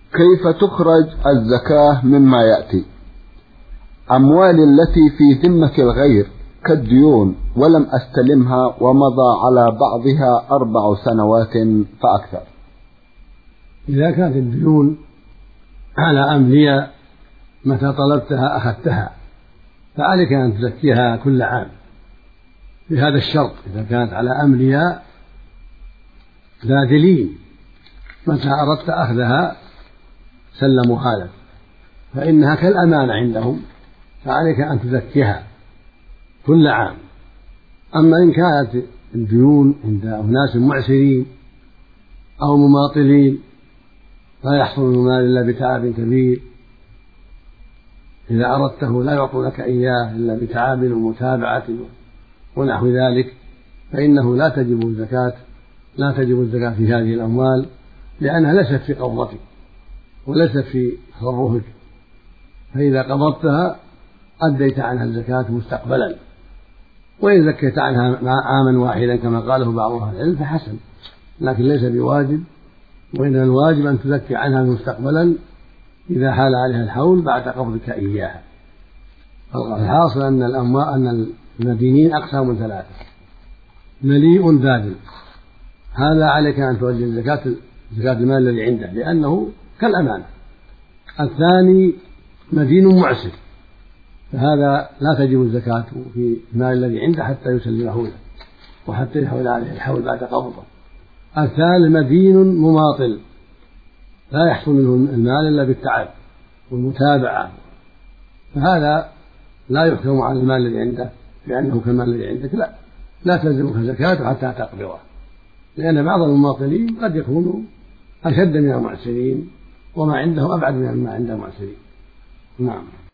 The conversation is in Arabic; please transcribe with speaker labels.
Speaker 1: كيف تخرج الزكاة مما يأتي؟ أموال التي في ذمة الغير كالديون ولم أستلمها ومضى على بعضها 4 سنوات فأكثر.
Speaker 2: إذا كانت الديون على أملياء متى طلبتها أخذتها فعليك أن تزكيها كل عام بهذا الشرط: إذا كانت على أملياء ذادلين متى أردت أخذها سلموها لك، فإنها كالأمانة عندهم، فعليك أن تزكيها كل عام. أما إن كانت الديون عند أناس معسرين أو مماطلين لا يحصل المال إلا بتعب كبير، إذا أردته لا يعطونك إياه إلا بتعب ومتابعة ونحو ذلك، فإنه لا تجب الزكاة في هذه الأموال، لأنها ليست في قبضتك وليست في تصرفك، فإذا قبضتها أديت عنها الزكاة مستقبلا. وإن زكيت عنها عاما واحدا كما قاله بعض أهل العلم فحسن، لكن ليس بواجب، وإنما الواجب أن تزكي عنها مستقبلا إذا حال عليها الحول بعد قبضك إياها. الحاصل أن المدينين أقسام 3: مليء ذادل، هذا عليك أن توجه زكاة المال الذي عنده لأنه كالأمانة. الثاني مدين معسر، فهذا لا تجب الزكاة في المال الذي عنده حتى يسلمه له وحتى يحول عليه الحول بعد قبضه. الثالث مدين مماطل، لا يحصل منه المال إلا بالتعب والمتابعة، فهذا لا يحكم على المال الذي عنده لأنه كالمال الذي عندك، لا تلزمك زكاة حتى تقبضه، لأن بعض المماطلين قد يكونوا أشد من المعسرين وما عندهم أبعد مما عند المعسرين. نعم.